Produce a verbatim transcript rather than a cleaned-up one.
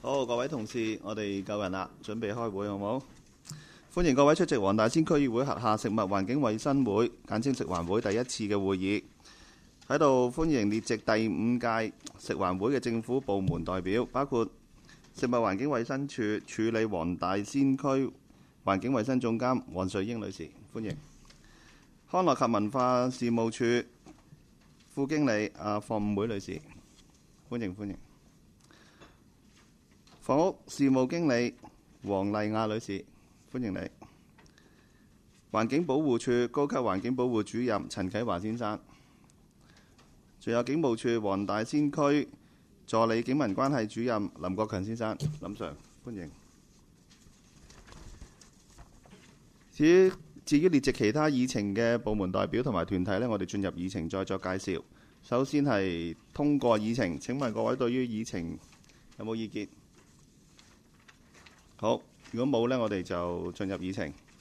好，各位同事，我哋夠人啦，準備開會好冇？歡迎各位出席黃大仙區議會轄下食物環境衞生會（簡稱食環會）第一次嘅會議。喺度歡迎列席第五屆食環會嘅政府部門代表，包括食物環境衞生署處理黃大仙區環境衞生總監黃瑞英女士，歡迎；康樂及文化事務署副經理阿霍五梅女士，歡迎歡迎；房屋事務經理黃麗亞女士，歡迎你；環境保護署高級環境保護主任陳啟華先生，仲有警務處黃大仙區助理警民關係主任林國強先生，林 Sir， 歡迎。至於至於列席其他議程嘅部門代表同埋團體呢，我哋進入議程再作介紹。首先係通過議程，請問各位對於議程有冇意見？好，如果冇呢，我哋就進入議程。